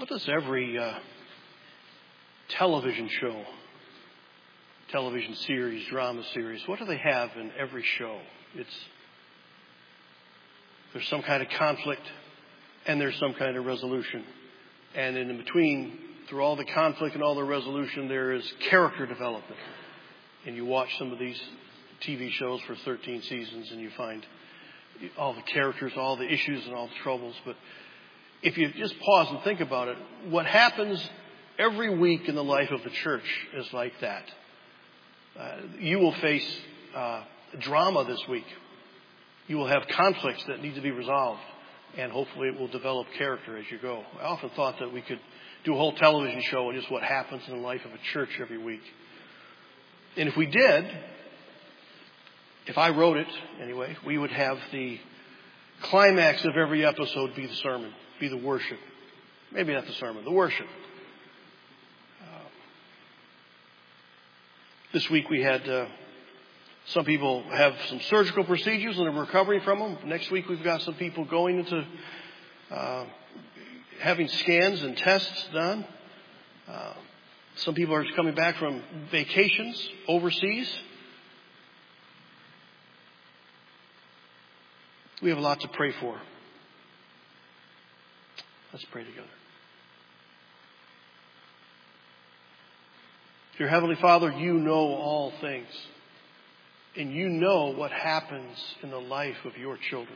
What does every television show, television series, drama series, what do they have in every show? There's some kind of conflict and there's some kind of resolution. And in between, through all the conflict and all the resolution, there is character development. And you watch some of these TV shows for 13 seasons and you find all the characters, all the issues and all the troubles. But if you just pause and think about it, what happens every week in the life of the church is like that. You will face drama this week. You will have conflicts that need to be resolved. And hopefully it will develop character as you go. I often thought that we could do a whole television show on just what happens in the life of a church every week. And if we did, if I wrote it anyway, we would have the climax of every episode be the sermon, be the worship. Maybe not the sermon, the worship. This week we had some people have some surgical procedures and are recovering from them. Next week we've got some people going into having scans and tests done. Some people are coming back from vacations overseas. We have a lot to pray for. Let's pray together. Dear Heavenly Father, you know all things. And you know what happens in the life of your children.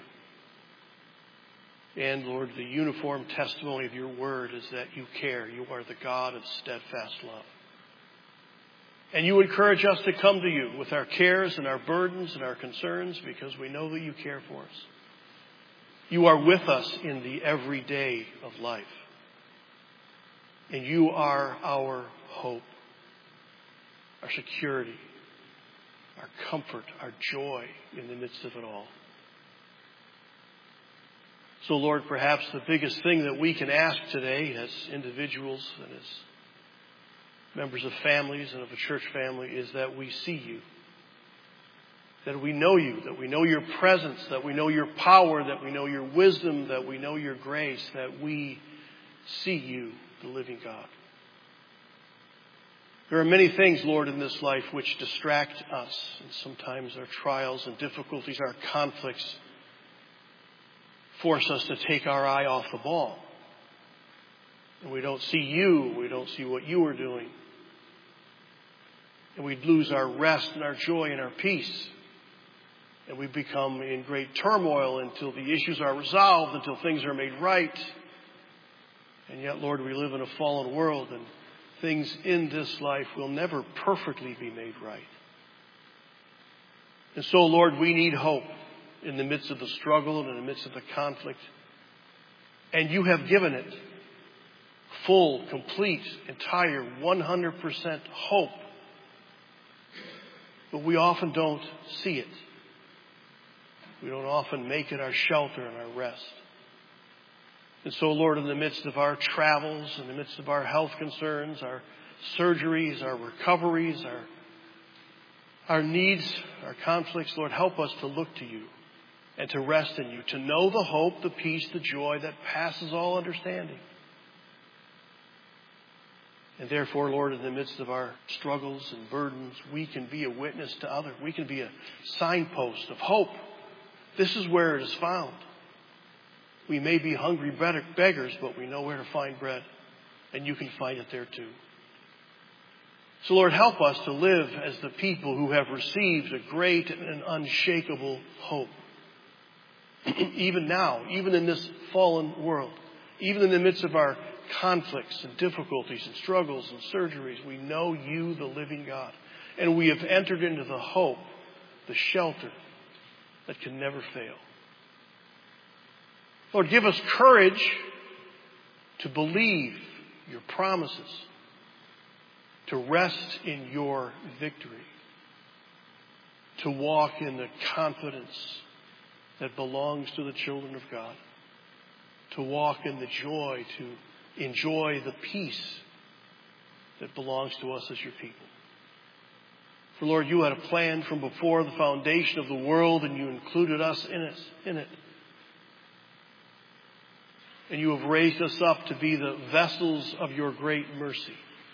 And Lord, the uniform testimony of your word is that you care. You are the God of steadfast love. And you encourage us to come to you with our cares and our burdens and our concerns because we know that you care for us. You are with us in the everyday of life. And you are our hope, our security, our comfort, our joy in the midst of it all. So, Lord, perhaps the biggest thing that we can ask today as individuals and as members of families and of a church family is that we see you, that we know you, that we know your presence, that we know your power, that we know your wisdom, that we know your grace, that we see you, the living God. There are many things, Lord, in this life which distract us. And sometimes our trials and difficulties, our conflicts, force us to take our eye off the ball. And we don't see you. We don't see what you are doing. And we lose our rest and our joy and our peace. And we become in great turmoil until the issues are resolved, until things are made right. And yet, Lord, we live in a fallen world and things in this life will never perfectly be made right. And so, Lord, we need hope in the midst of the struggle and in the midst of the conflict. And you have given it full, complete, entire, 100% hope. But we often don't see it. We don't often make it our shelter and our rest. And so, Lord, in the midst of our travels, in the midst of our health concerns, our surgeries, our recoveries, our needs, our conflicts, Lord, help us to look to you and to rest in you, to know the hope, the peace, the joy that passes all understanding. And therefore, Lord, in the midst of our struggles and burdens, we can be a witness to others. We can be a signpost of hope. This is where it is found. We may be hungry beggars, but we know where to find bread. And you can find it there too. So, Lord, help us to live as the people who have received a great and unshakable hope. Even now, even in this fallen world, even in the midst of our conflicts and difficulties and struggles and surgeries, we know you, the living God. And we have entered into the hope, the shelter that can never fail. Lord, give us courage to believe your promises, to rest in your victory, to walk in the confidence that belongs to the children of God, to walk in the joy, to enjoy the peace that belongs to us as your people. For Lord, you had a plan from before the foundation of the world and you included us in it. And you have raised us up to be the vessels of your great mercy.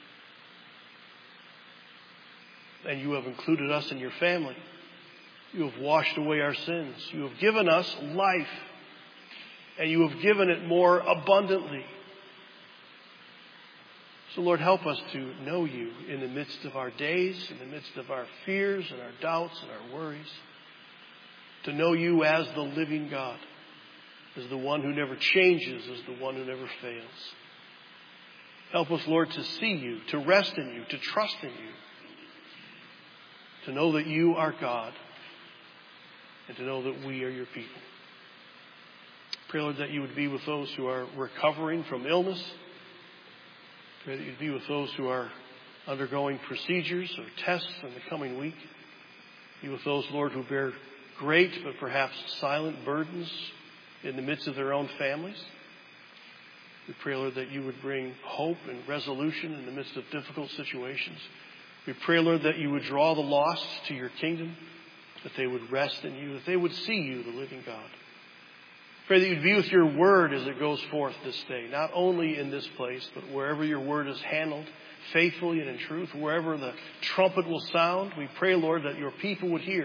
And you have included us in your family. You have washed away our sins. You have given us life. And you have given it more abundantly. So Lord, help us to know you in the midst of our days, in the midst of our fears and our doubts and our worries. To know you as the living God, as the one who never changes, as the one who never fails. Help us, Lord, to see you, to rest in you, to trust in you. To know that you are God, and to know that we are your people. Pray, Lord, that you would be with those who are recovering from illness. Pray that you'd be with those who are undergoing procedures or tests in the coming week. Be with those, Lord, who bear great but perhaps silent burdens in the midst of their own families. We pray, Lord, that you would bring hope and resolution in the midst of difficult situations. We pray, Lord, that you would draw the lost to your kingdom, that they would rest in you, that they would see you, the living God. Pray that you'd be with your word as it goes forth this day, not only in this place, but wherever your word is handled faithfully and in truth, wherever the trumpet will sound. We pray, Lord, that your people would hear,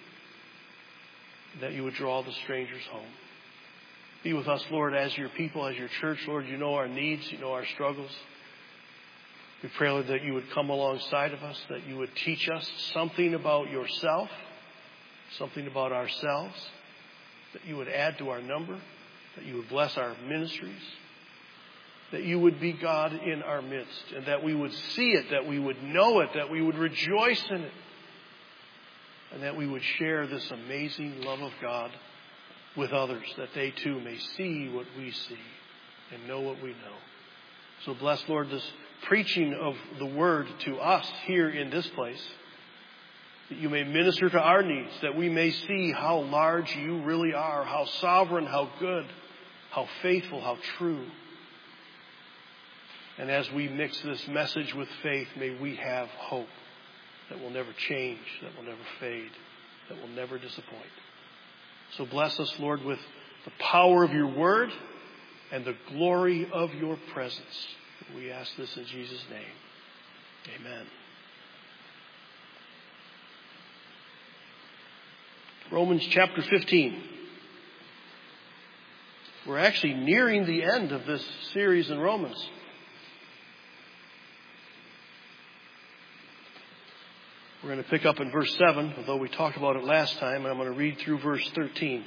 that you would draw the strangers home. Be with us, Lord, as your people, as your church. Lord, you know our needs, you know our struggles. We pray, Lord, that you would come alongside of us, that you would teach us something about yourself, something about ourselves, that you would add to our number, that you would bless our ministries, that you would be God in our midst, and that we would see it, that we would know it, that we would rejoice in it, and that we would share this amazing love of God with others, that they too may see what we see and know what we know. So bless, Lord, this preaching of the word to us here in this place, that you may minister to our needs, that we may see how large you really are, how sovereign, how good, how faithful, how true. And as we mix this message with faith, may we have hope that will never change, that will never fade, that will never disappoint. So bless us, Lord, with the power of your word and the glory of your presence. We ask this in Jesus' name. Amen. Romans chapter 15. We're actually nearing the end of this series in Romans. We're going to pick up in verse 7, although we talked about it last time, and I'm going to read through verse 13.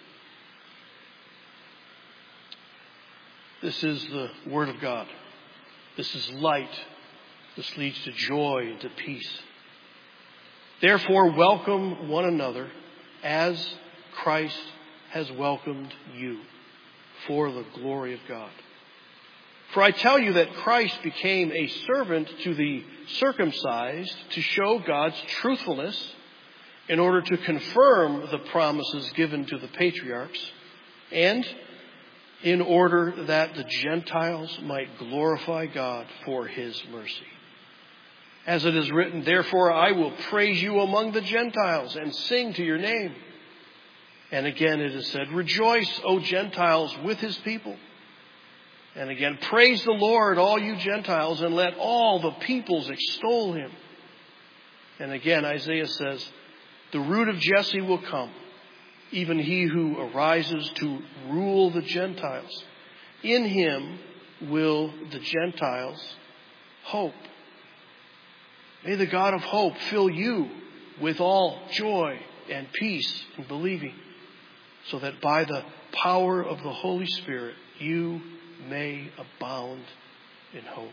This is the Word of God. This is light. This leads to joy and to peace. Therefore, welcome one another as Christ has welcomed you for the glory of God. For I tell you that Christ became a servant to the circumcised to show God's truthfulness in order to confirm the promises given to the patriarchs and in order that the Gentiles might glorify God for his mercy. As it is written, therefore I will praise you among the Gentiles and sing to your name. And again it is said, rejoice, O Gentiles, with his people. And again, praise the Lord, all you Gentiles, and let all the peoples extol him. And again, Isaiah says, the root of Jesse will come, even he who arises to rule the Gentiles. In him will the Gentiles hope. May the God of hope fill you with all joy and peace in believing, so that by the power of the Holy Spirit you may abound in hope.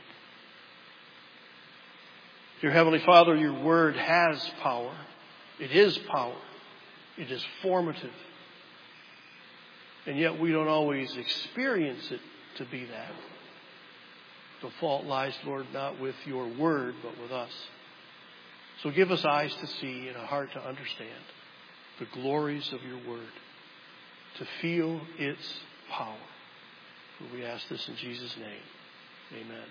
Dear Heavenly Father, your word has power. It is power. It is formative. And yet we don't always experience it to be that. The fault lies, Lord, not with your word, but with us. So give us eyes to see and a heart to understand the glories of your word, to feel its power. For we ask this in Jesus' name. Amen.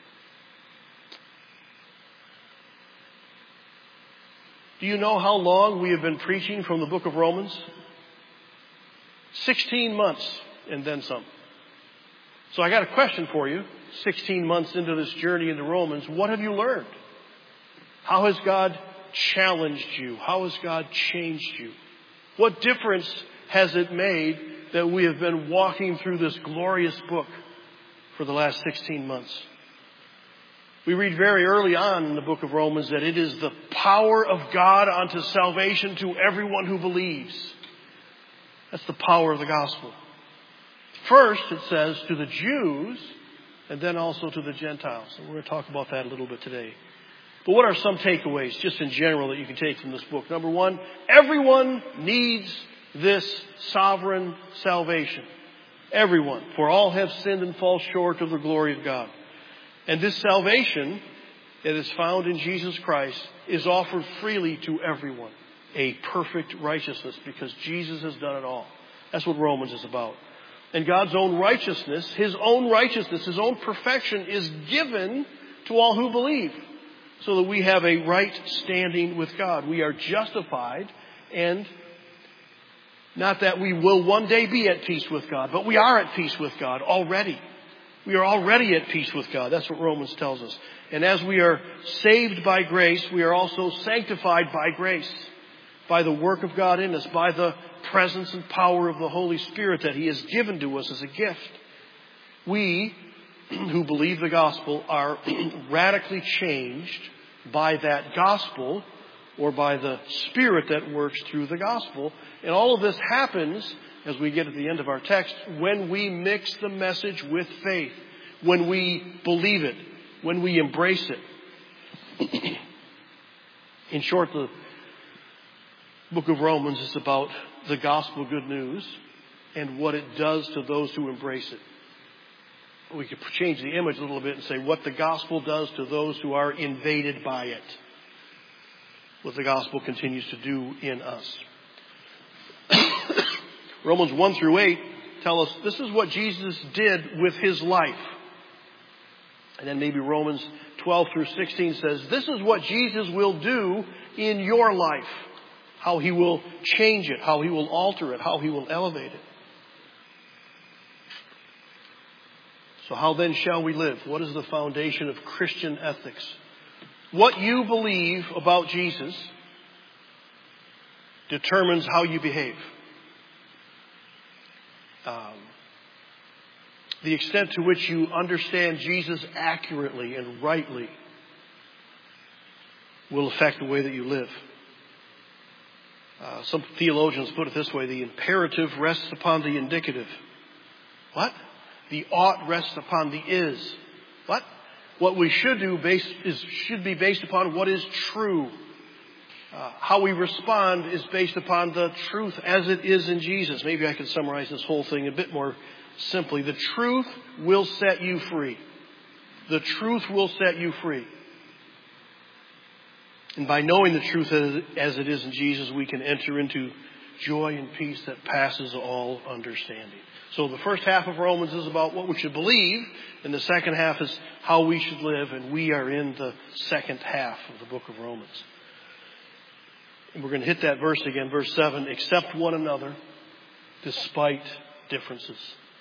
Do you know how long we have been preaching from the book of Romans? 16 months and then some. So I got a question for you. 16 months into this journey into Romans, what have you learned? How has God challenged you? How has God changed you? What difference has it made that we have been walking through this glorious book for the last 16 months? We read very early on in the book of Romans that it is the power of God unto salvation to everyone who believes. That's the power of the gospel. First, it says to the Jews, and then also to the Gentiles. And we're going to talk about that a little bit today. But what are some takeaways, just in general, that you can take from this book? Number one, everyone needs this sovereign salvation. Everyone. For all have sinned and fall short of the glory of God. And this salvation that is found in Jesus Christ is offered freely to everyone. A perfect righteousness, because Jesus has done it all. That's what Romans is about. And God's own righteousness, His own perfection is given to all who believe, so that we have a right standing with God. We are justified, and not that we will one day be at peace with God, but we are at peace with God already. We are already at peace with God. That's what Romans tells us. And as we are saved by grace, we are also sanctified by grace, by the work of God in us, by the presence and power of the Holy Spirit that He has given to us as a gift. We, who believe the gospel, are radically changed by that gospel, or by the Spirit that works through the gospel. And all of this happens, as we get at the end of our text, when we mix the message with faith, when we believe it, when we embrace it. In short, the book of Romans is about the gospel good news and what it does to those who embrace it. We could change the image a little bit and say what the gospel does to those who are invaded by it. What the gospel continues to do in us. Romans 1 through 8 tell us this is what Jesus did with His life. And then maybe Romans 12 through 16 says this is what Jesus will do in your life. How He will change it, how He will alter it, how He will elevate it. So how then shall we live? What is the foundation of Christian ethics? What you believe about Jesus determines how you behave. The extent to which you understand Jesus accurately and rightly will affect the way that you live. Some theologians put it this way: the imperative rests upon the indicative. What? The ought rests upon the is. What? What we should do should be based upon what is true. How we respond is based upon the truth as it is in Jesus. Maybe I could summarize this whole thing a bit more simply. The truth will set you free. The truth will set you free. And by knowing the truth as it is in Jesus, we can enter into joy and peace that passes all understanding. So the first half of Romans is about what we should believe, and the second half is how we should live, and we are in the second half of the book of Romans. And we're going to hit that verse again, verse 7. Accept one another despite differences.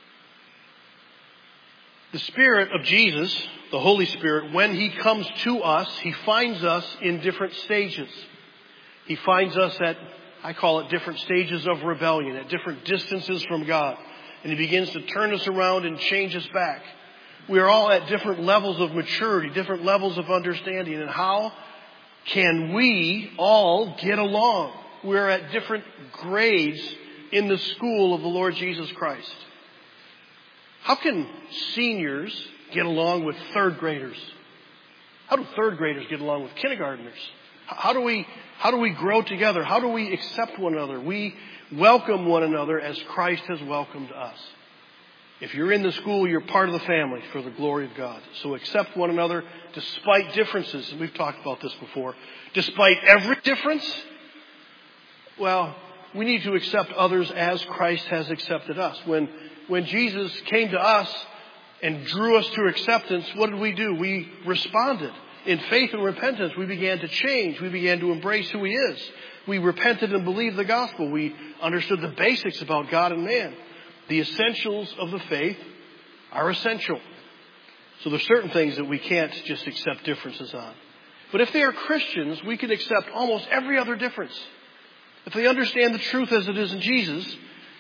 The Spirit of Jesus, the Holy Spirit, when He comes to us, He finds us in different stages. He finds us at, I call it, different stages of rebellion, at different distances from God. And He begins to turn us around and change us back. We are all at different levels of maturity, different levels of understanding. And how can we all get along? We're at different grades in the school of the Lord Jesus Christ. How can seniors get along with third graders? How do third graders get along with kindergartners? How do we grow together? How do we accept one another? We welcome one another as Christ has welcomed us. If you're in the school, you're part of the family for the glory of God. So accept one another despite differences. And we've talked about this before. Despite every difference, well, we need to accept others as Christ has accepted us. When Jesus came to us and drew us to acceptance, what did we do? We responded. In faith and repentance, we began to change. We began to embrace who He is. We repented and believed the gospel. We understood the basics about God and man. The essentials of the faith are essential. So there's certain things that we can't just accept differences on. But if they are Christians, we can accept almost every other difference. If they understand the truth as it is in Jesus,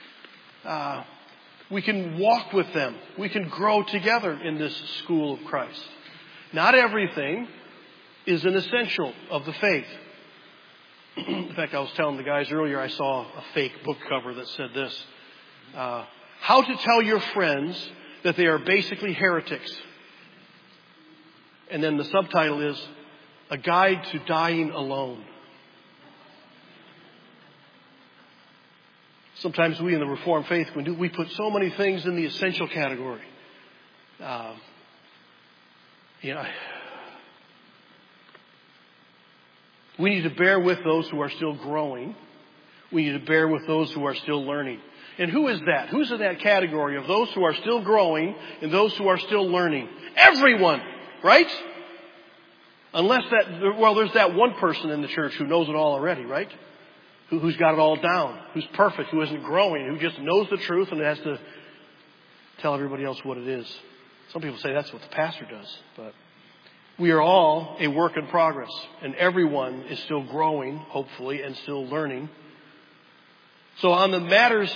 we can walk with them. We can grow together in this school of Christ. Not everything is an essential of the faith. In fact, I was telling the guys earlier, I saw a fake book cover that said this. How to tell your friends that they are basically heretics. And then the subtitle is, A Guide to Dying Alone. Sometimes we in the Reformed faith, we put so many things in the essential category. We need to bear with those who are still growing. We need to bear with those who are still learning. And who is that? Who's in that category of those who are still growing and those who are still learning? Everyone, right? Unless there's that one person in the church who knows it all already, right? Who's got it all down, who's perfect, who isn't growing, who just knows the truth and has to tell everybody else what it is. Some people say that's what the pastor does, but we are all a work in progress, and everyone is still growing, hopefully, and still learning. So on the matters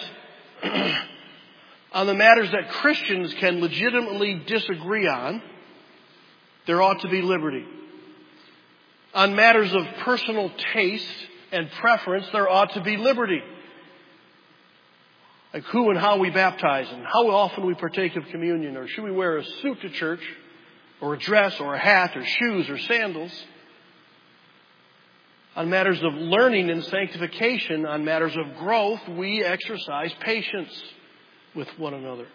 that Christians can legitimately disagree on, there ought to be liberty. On matters of personal taste and preference, there ought to be liberty. Like who and how we baptize and how often we partake of communion, or should we wear a suit to church, or a dress, or a hat, or shoes, or sandals. On matters of learning and sanctification, on matters of growth, we exercise patience with one another.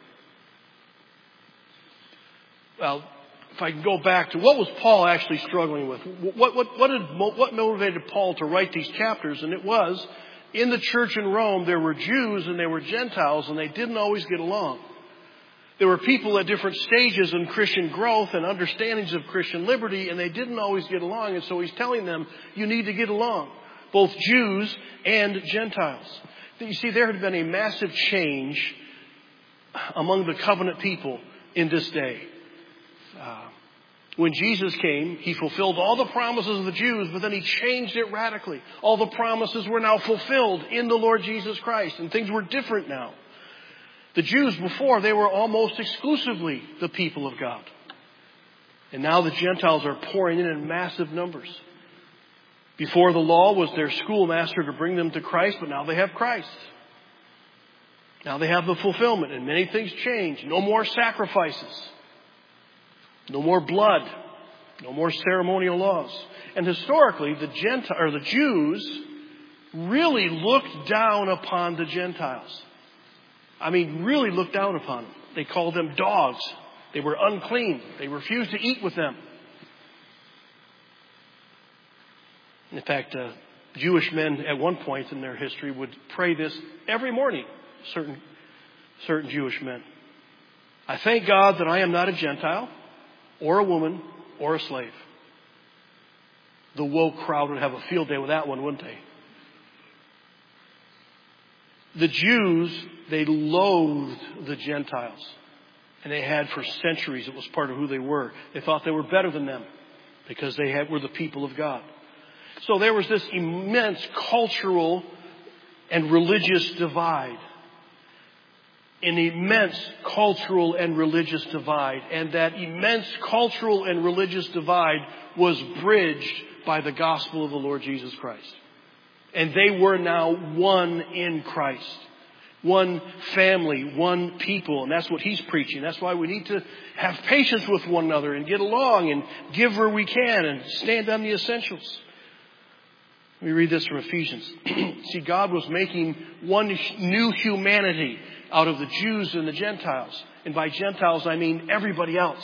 Well, if I can go back to what was Paul actually struggling with? What motivated Paul to write these chapters? And it was, in the church in Rome, there were Jews and there were Gentiles, and they didn't always get along. There were people at different stages in Christian growth and understandings of Christian liberty, and they didn't always get along. And so he's telling them, you need to get along, both Jews and Gentiles. You see, there had been a massive change among the covenant people in this day. When Jesus came, he fulfilled all the promises of the Jews, but then he changed it radically. All the promises were now fulfilled in the Lord Jesus Christ, and things were different now. The Jews before, they were almost exclusively the people of God. And now the Gentiles are pouring in massive numbers. Before the law was their schoolmaster to bring them to Christ, but now they have Christ. Now they have the fulfillment, and many things change. No more sacrifices. No more blood. No more ceremonial laws. And historically, the Jews really looked down upon the Gentiles. Really looked down upon them. They called them dogs. They were unclean. They refused to eat with them. In fact, Jewish men at one point in their history would pray this every morning. Certain Jewish men. I thank God that I am not a Gentile or a woman or a slave. The woke crowd would have a field day with that one, wouldn't they? The Jews, they loathed the Gentiles. And they had for centuries. It was part of who they were. They thought they were better than them because they were the people of God. So there was this immense cultural and religious divide. An immense cultural and religious divide. And that immense cultural and religious divide was bridged by the gospel of the Lord Jesus Christ. And they were now one in Christ. One family, one people. And that's what he's preaching. That's why we need to have patience with one another and get along and give where we can and stand on the essentials. Let me read this from Ephesians. See, God was making one new humanity out of the Jews and the Gentiles. And by Gentiles, I mean everybody else.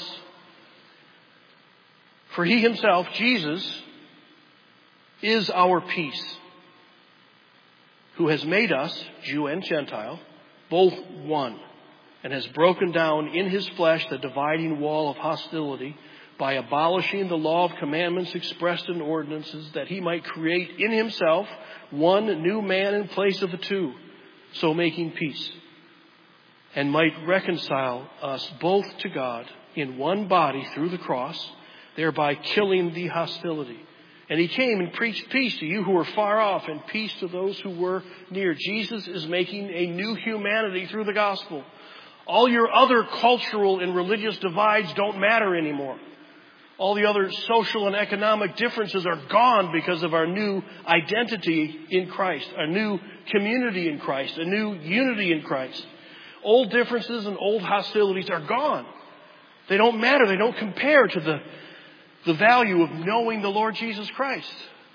For he himself, Jesus, is our peace, who has made us, Jew and Gentile, both one, and has broken down in his flesh the dividing wall of hostility by abolishing the law of commandments expressed in ordinances, that he might create in himself one new man in place of the two, so making peace, and might reconcile us both to God in one body through the cross, thereby killing the hostility. And he came and preached peace to you who were far off and peace to those who were near. Jesus is making a new humanity through the gospel. All your other cultural and religious divides don't matter anymore. All the other social and economic differences are gone because of our new identity in Christ, our new community in Christ, a new unity in Christ. Old differences and old hostilities are gone. They don't matter. They don't compare to the value of knowing the Lord Jesus Christ.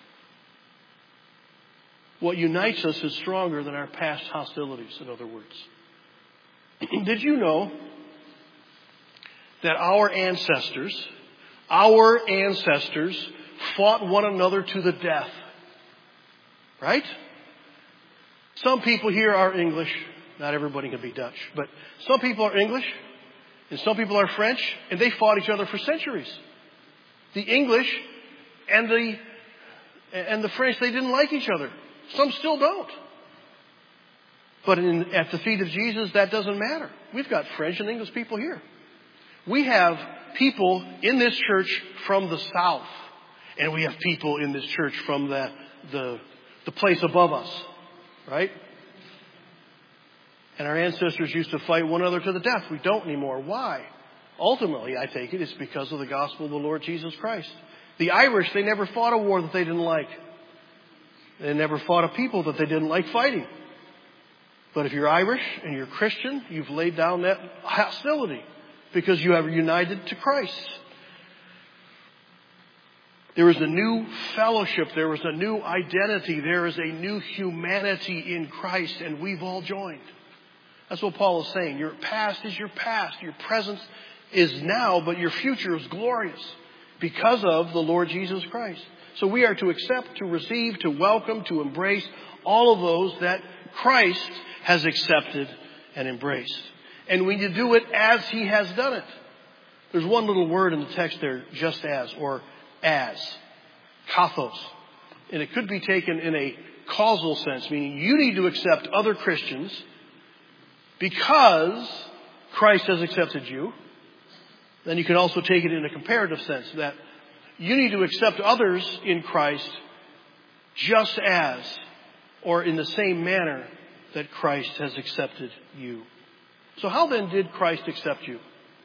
What unites us is stronger than our past hostilities, in other words. Did you know that our ancestors fought one another to the death? Right? Some people here are English. Not everybody can be Dutch. But some people are English and some people are French, and they fought each other for centuries. The English and the French, they didn't like each other. Some still don't. But at the feet of Jesus, that doesn't matter. We've got French and English people here. We have people in this church from the South. And we have people in this church from the place above us. Right? And our ancestors used to fight one another to the death. We don't anymore. Why? Ultimately, I take it, it's because of the gospel of the Lord Jesus Christ. The Irish, they never fought a war that they didn't like. They never fought a people that they didn't like fighting. But if you're Irish and you're Christian, you've laid down that hostility because you have united to Christ. There is a new fellowship. There is a new identity. There is a new humanity in Christ, and we've all joined. That's what Paul is saying. Your past is your past. Your present is now, but your future is glorious because of the Lord Jesus Christ. So we are to accept, to receive, to welcome, to embrace all of those that Christ has accepted and embraced. And we need to do it as he has done it. There's one little word in the text there, just as, or as. Kathos. And it could be taken in a causal sense, meaning you need to accept other Christians because Christ has accepted you. Then you can also take it in a comparative sense, that you need to accept others in Christ just as, or in the same manner that Christ has accepted you. So how then did Christ accept you?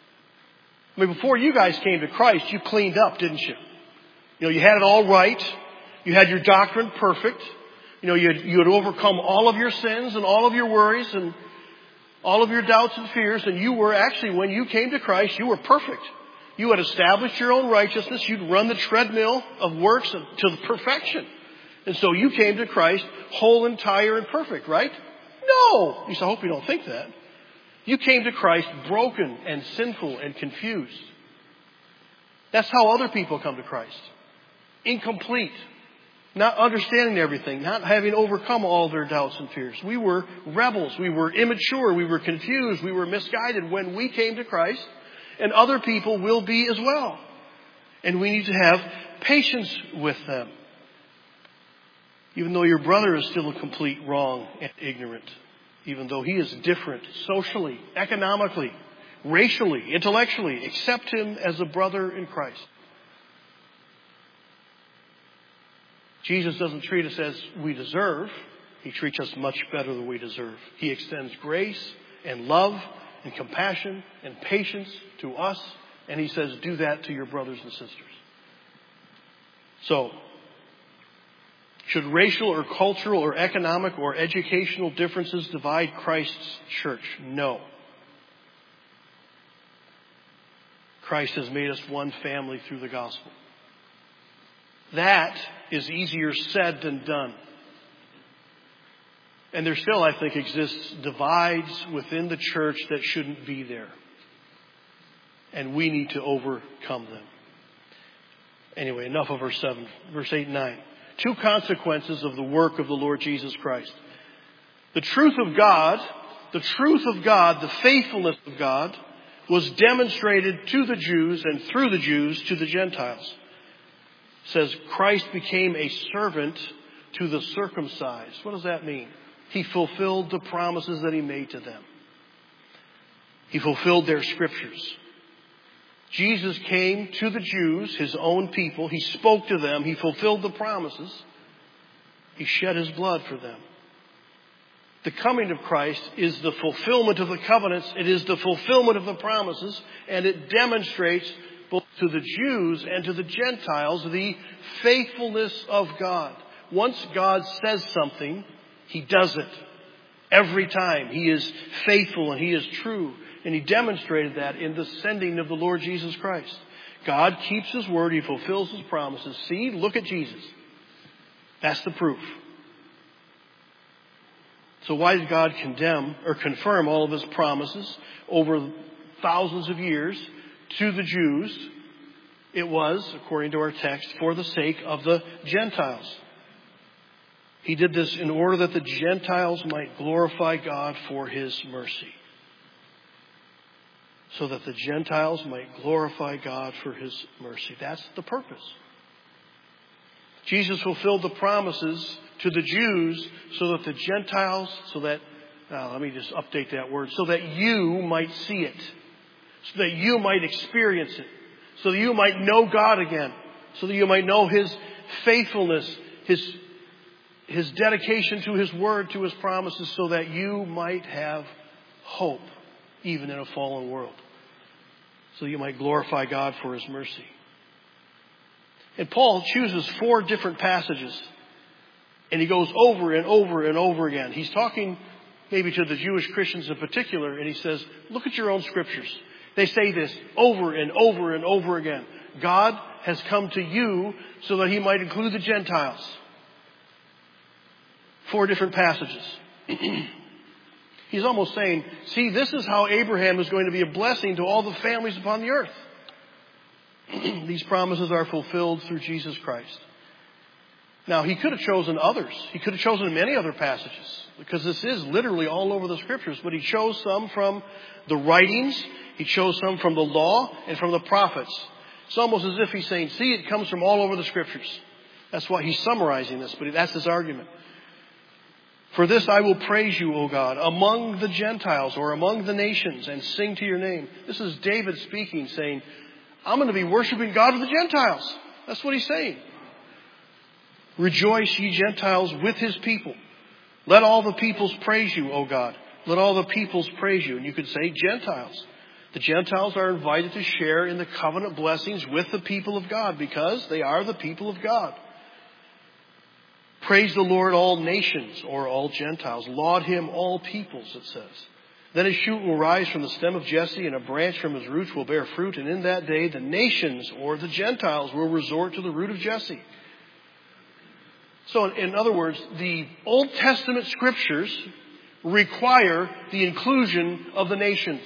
I mean, before you guys came to Christ, you cleaned up, didn't you? You know, you had it all right. You had your doctrine perfect. You know, you had overcome all of your sins and all of your worries and all of your doubts and fears. And you were actually, when you came to Christ, you were perfect. You had established your own righteousness. You'd run the treadmill of works to perfection. And so you came to Christ whole, entire, and perfect, right? No! At least I hope you don't think that. You came to Christ broken and sinful and confused. That's how other people come to Christ. Incomplete. Not understanding everything. Not having overcome all their doubts and fears. We were rebels. We were immature. We were confused. We were misguided when we came to Christ. And other people will be as well. And we need to have patience with them. Even though your brother is still a complete wrong and ignorant. Even though he is different socially, economically, racially, intellectually, accept him as a brother in Christ. Jesus doesn't treat us as we deserve. He treats us much better than we deserve. He extends grace and love and compassion and patience to us. And he says, do that to your brothers and sisters. So, should racial or cultural or economic or educational differences divide Christ's church? No. Christ has made us one family through the gospel. That is easier said than done. And there still, I think, exists divides within the church that shouldn't be there. And we need to overcome them. Anyway, enough of verse 7. Verse 8 and 9. Two consequences of the work of the Lord Jesus Christ. The truth of God, the faithfulness of God, was demonstrated to the Jews and through the Jews to the Gentiles. It says Christ became a servant to the circumcised. What does that mean? He fulfilled the promises that he made to them. He fulfilled their scriptures. Jesus came to the Jews, his own people. He spoke to them. He fulfilled the promises. He shed his blood for them. The coming of Christ is the fulfillment of the covenants. It is the fulfillment of the promises. And it demonstrates both to the Jews and to the Gentiles the faithfulness of God. Once God says something, he does it. Every time. He is faithful and he is true. And he demonstrated that in the sending of the Lord Jesus Christ. God keeps his word. He fulfills his promises. See, look at Jesus. That's the proof. So why did God condemn or confirm all of his promises over thousands of years to the Jews? It was, according to our text, for the sake of the Gentiles. He did this in order that the Gentiles might glorify God for his mercy. So that the Gentiles might glorify God for his mercy. That's the purpose. Jesus fulfilled the promises to the Jews so that the Gentiles, let me just update that word, so that you might see it. So that you might experience it. So that you might know God again. So that you might know his faithfulness, his dedication to his word, to his promises, so that you might have hope, even in a fallen world. So you might glorify God for his mercy. And Paul chooses 4 different passages. And he goes over and over and over again. He's talking maybe to the Jewish Christians in particular. And he says, look at your own scriptures. They say this over and over and over again. God has come to you so that he might include the Gentiles. 4 different passages. He's almost saying, see, this is how Abraham is going to be a blessing to all the families upon the earth. These promises are fulfilled through Jesus Christ. Now, he could have chosen others. He could have chosen many other passages, because this is literally all over the scriptures. But he chose some from the writings. He chose some from the law and from the prophets. It's almost as if he's saying, see, it comes from all over the scriptures. That's why he's summarizing this, but that's his argument. For this I will praise you, O God, among the Gentiles or among the nations, and sing to your name. This is David speaking, saying, I'm going to be worshiping God with the Gentiles. That's what he's saying. Rejoice, ye Gentiles, with his people. Let all the peoples praise you, O God. Let all the peoples praise you. And you could say Gentiles. The Gentiles are invited to share in the covenant blessings with the people of God because they are the people of God. Praise the Lord, all nations, or all Gentiles. Laud him, all peoples, it says. Then a shoot will rise from the stem of Jesse, and a branch from his roots will bear fruit. And in that day, the nations, or the Gentiles, will resort to the root of Jesse. So, in other words, the Old Testament scriptures require the inclusion of the nations.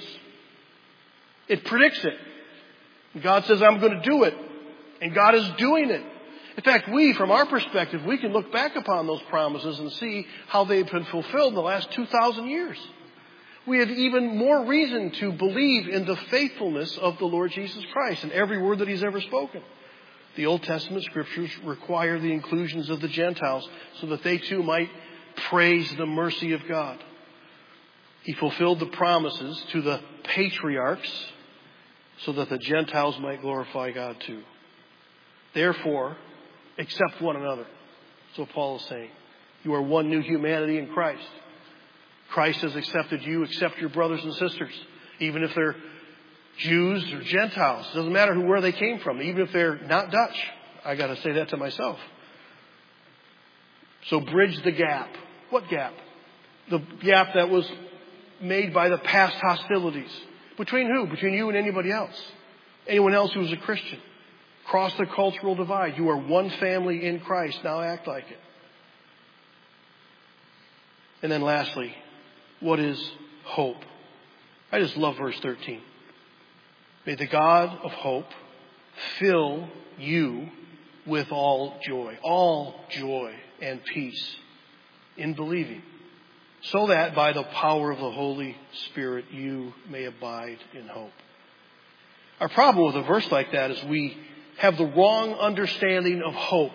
It predicts it. God says, I'm going to do it. And God is doing it. In fact, from our perspective, we can look back upon those promises and see how they've been fulfilled in the last 2,000 years. We have even more reason to believe in the faithfulness of the Lord Jesus Christ and every word that he's ever spoken. The Old Testament scriptures require the inclusions of the Gentiles so that they too might praise the mercy of God. He fulfilled the promises to the patriarchs so that the Gentiles might glorify God too. Therefore, accept one another. So Paul is saying, you are one new humanity in Christ. Christ has accepted you. Accept your brothers and sisters, even if they're Jews or Gentiles. It doesn't matter where they came from, even if they're not Dutch. I got to say that to myself. So bridge the gap. What gap? The gap that was made by the past hostilities. Between who? Between you and anybody else. Anyone else who was a Christian. Cross the cultural divide. You are one family in Christ. Now act like it. And then lastly, what is hope? I just love verse 13. May the God of hope fill you with all joy and peace in believing, so that by the power of the Holy Spirit you may abide in hope. Our problem with a verse like that is we have the wrong understanding of hope.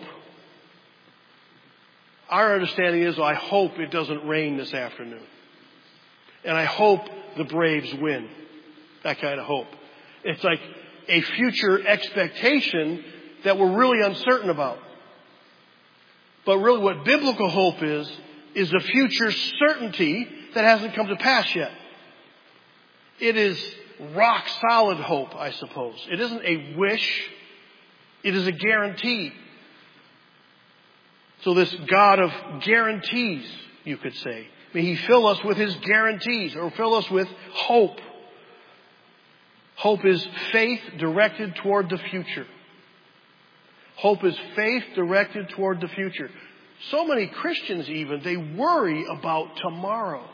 Our understanding is, I hope it doesn't rain this afternoon. And I hope the Braves win. That kind of hope. It's like a future expectation that we're really uncertain about. But really what biblical hope is a future certainty that hasn't come to pass yet. It is rock solid hope, I suppose. It isn't a wish. It is a guarantee. So this God of guarantees, you could say. May He fill us with His guarantees, or fill us with hope. Hope is faith directed toward the future. Hope is faith directed toward the future. So many Christians even, they worry about tomorrow.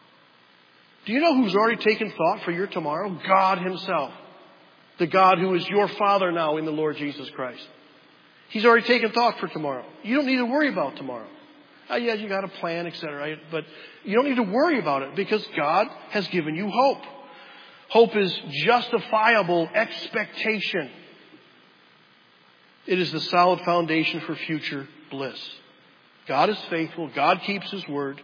Do you know who's already taken thought for your tomorrow? God Himself. The God who is your Father now in the Lord Jesus Christ. He's already taken thought for tomorrow. You don't need to worry about tomorrow. Yeah, you got a plan, etc. But you don't need to worry about it because God has given you hope. Hope is justifiable expectation. It is the solid foundation for future bliss. God is faithful. God keeps His word.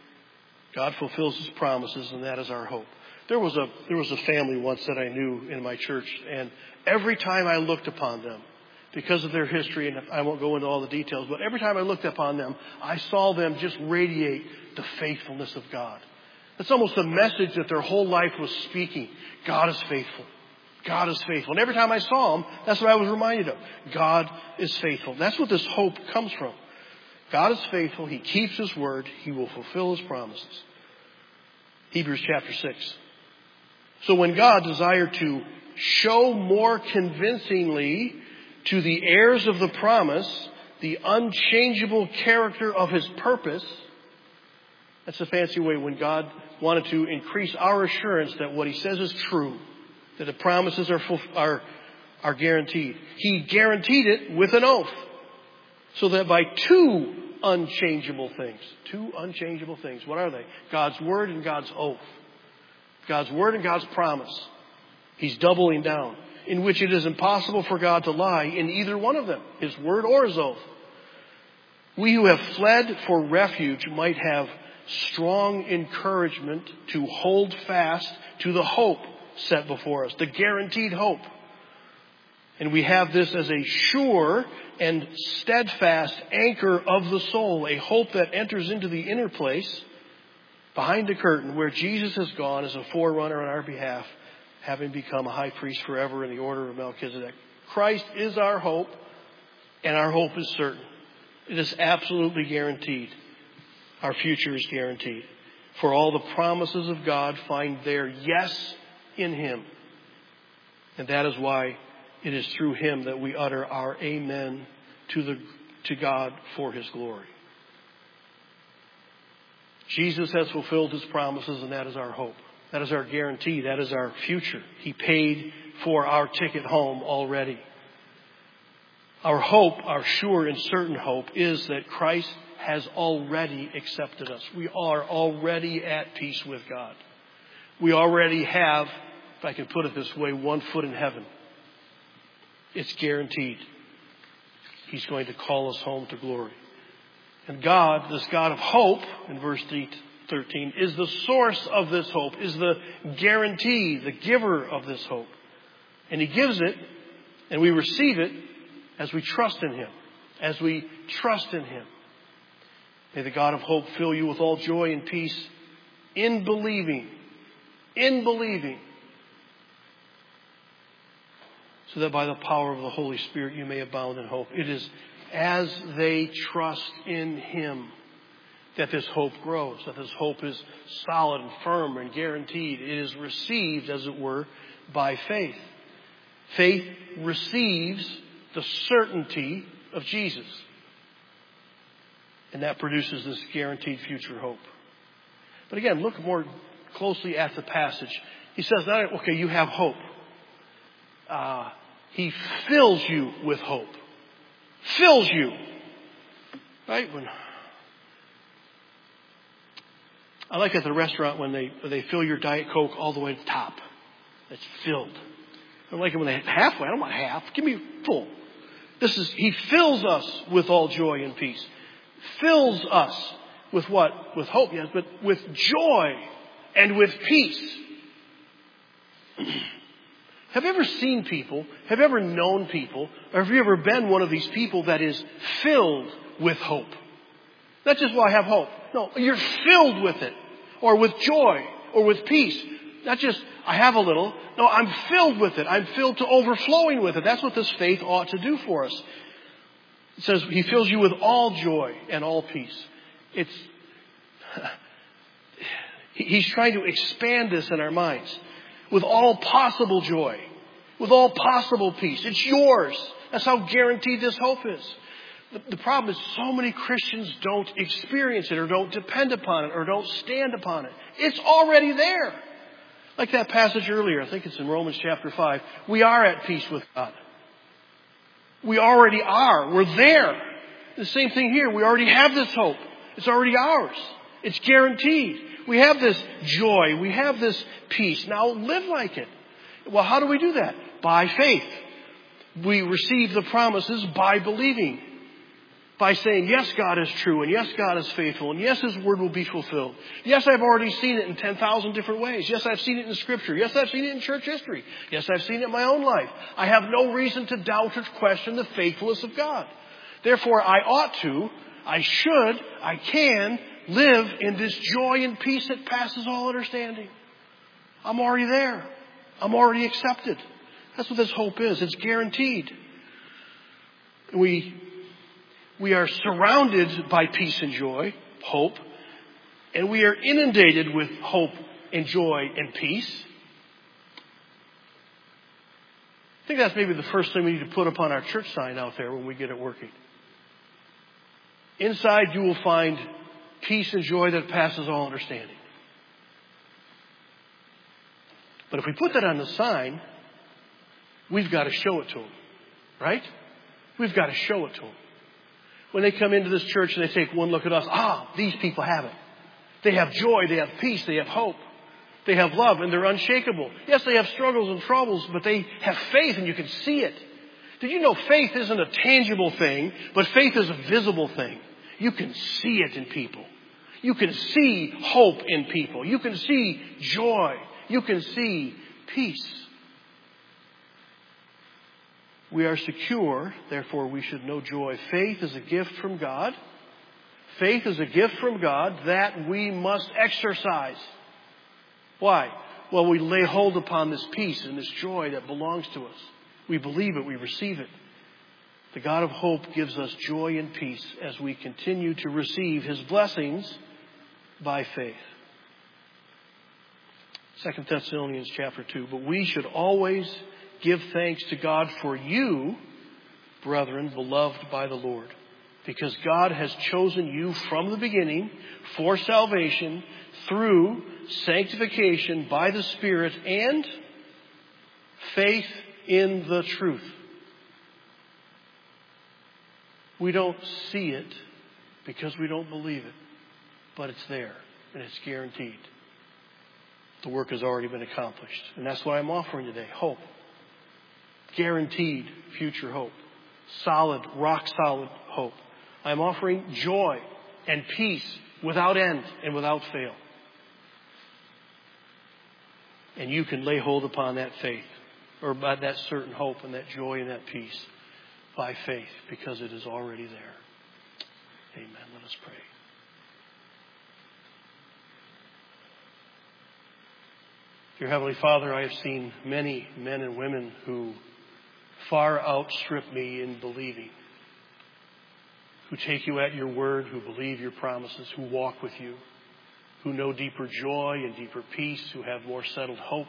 God fulfills His promises, and that is our hope. There was a family once that I knew in my church, and every time I looked upon them, because of their history, and I won't go into all the details, but every time I looked upon them, I saw them just radiate the faithfulness of God. It's almost the message that their whole life was speaking. God is faithful. God is faithful. And every time I saw them, that's what I was reminded of. God is faithful. That's what this hope comes from. God is faithful. He keeps His word. He will fulfill His promises. Hebrews chapter 6. So when God desired to show more convincingly to the heirs of the promise the unchangeable character of His purpose, that's a fancy way when God wanted to increase our assurance that what He says is true, that the promises are guaranteed. He guaranteed it with an oath, so that by two unchangeable things. What are they? God's word and God's oath. God's word and God's promise. He's doubling down, in which it is impossible for God to lie in either one of them, His word or His oath. We who have fled for refuge might have strong encouragement to hold fast to the hope set before us, the guaranteed hope. And we have this as a sure and steadfast anchor of the soul, a hope that enters into the inner place behind the curtain where Jesus has gone as a forerunner on our behalf, having become a high priest forever in the order of Melchizedek. Christ is our hope, and our hope is certain. It is absolutely guaranteed. Our future is guaranteed. For all the promises of God find their yes in Him. And that is why it is through Him that we utter our amen to God for His glory. Jesus has fulfilled His promises, and that is our hope. That is our guarantee. That is our future. He paid for our ticket home already. Our hope, our sure and certain hope, is that Christ has already accepted us. We are already at peace with God. We already have, if I can put it this way, one foot in heaven. It's guaranteed. He's going to call us home to glory. And God, this God of hope, in verse 13, is the source of this hope, is the guarantee, the giver of this hope. And He gives it, and we receive it as we trust in Him. As we trust in Him. May the God of hope fill you with all joy and peace in believing. In believing. So that by the power of the Holy Spirit you may abound in hope. It is as they trust in Him that this hope grows, that this hope is solid and firm and guaranteed. It is received, as it were, by faith. Faith receives the certainty of Jesus. And that produces this guaranteed future hope. But again, look more closely at the passage. He says, okay, you have hope. He fills you with hope. Fills you. Right? I like at the restaurant when they fill your Diet Coke all the way to the top. It's filled. I don't like it when they halfway. I don't want half. Give me full. He fills us with all joy and peace. Fills us with what? With hope, yes, but with joy and with peace. Have you ever seen people, have you ever known people, or have you ever been one of these people that is filled with hope? Not just, well, I have hope. No, you're filled with it. Or with joy. Or with peace. Not just, I have a little. No, I'm filled with it. I'm filled to overflowing with it. That's what this faith ought to do for us. It says He fills you with all joy and all peace. He's trying to expand this in our minds. With all possible joy. With all possible peace. It's yours. That's how guaranteed this hope is. The problem is so many Christians don't experience it or don't depend upon it or don't stand upon it. It's already there. Like that passage earlier, I think it's in Romans chapter 5. We are at peace with God. We already are. We're there. The same thing here. We already have this hope. It's already ours. It's guaranteed. We have this joy. We have this peace. Now live like it. Well, how do we do that? By faith. We receive the promises by believing. By saying, yes, God is true, and yes, God is faithful, and yes, His word will be fulfilled. Yes, I've already seen it in 10,000 different ways. Yes, I've seen it in Scripture. Yes, I've seen it in church history. Yes, I've seen it in my own life. I have no reason to doubt or question the faithfulness of God. Therefore, I ought to, I should, I can live in this joy and peace that passes all understanding. I'm already there. I'm already accepted. That's what this hope is. It's guaranteed. We are surrounded by peace and joy, hope, and we are inundated with hope and joy and peace. I think that's maybe the first thing we need to put upon our church sign out there when we get it working. Inside you will find peace and joy that passes all understanding. But if we put that on the sign, we've got to show it to them. Right? We've got to show it to them. When they come into this church and they take one look at us, these people have it. They have joy, they have peace, they have hope. They have love, and they're unshakable. Yes, they have struggles and troubles, but they have faith, and you can see it. Did you know faith isn't a tangible thing, but faith is a visible thing? You can see it in people. You can see hope in people. You can see joy. You can see peace. We are secure, therefore we should know joy. Faith is a gift from God. Faith is a gift from God that we must exercise. Why? Well, we lay hold upon this peace and this joy that belongs to us. We believe it, we receive it. The God of hope gives us joy and peace as we continue to receive His blessings by faith. 2 Thessalonians chapter 2. But we should always give thanks to God for you, brethren, beloved by the Lord, because God has chosen you from the beginning for salvation through sanctification by the Spirit and faith in the truth. We don't see it because we don't believe it, but it's there and it's guaranteed. The work has already been accomplished, and that's what I'm offering today: hope. Guaranteed future hope. Solid, rock solid hope. I'm offering joy and peace without end and without fail. And you can lay hold upon that faith, or by that certain hope and that joy and that peace by faith, because it is already there. Amen. Let us pray. Dear Heavenly Father, I have seen many men and women who far outstrip me in believing, who take you at your word, who believe your promises, who walk with you, who know deeper joy and deeper peace, who have more settled hope.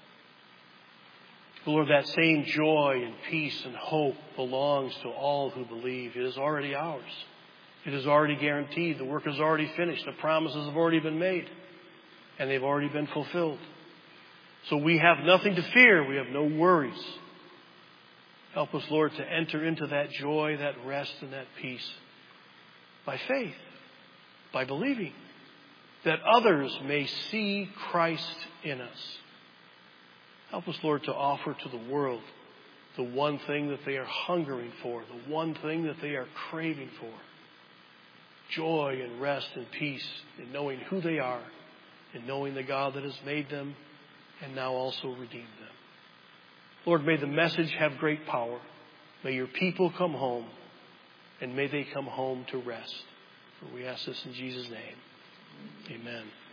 Lord, that same joy and peace and hope belongs to all who believe. It is already ours. It is already guaranteed. The work is already finished. The promises have already been made, and they've already been fulfilled. So we have nothing to fear. We have no worries. Help us, Lord, to enter into that joy, that rest, and that peace by faith, by believing, that others may see Christ in us. Help us, Lord, to offer to the world the one thing that they are hungering for, the one thing that they are craving for: joy and rest and peace in knowing who they are and knowing the God that has made them and now also redeem them. Lord, may the message have great power. May your people come home, and may they come home to rest. For we ask this in Jesus' name. Amen.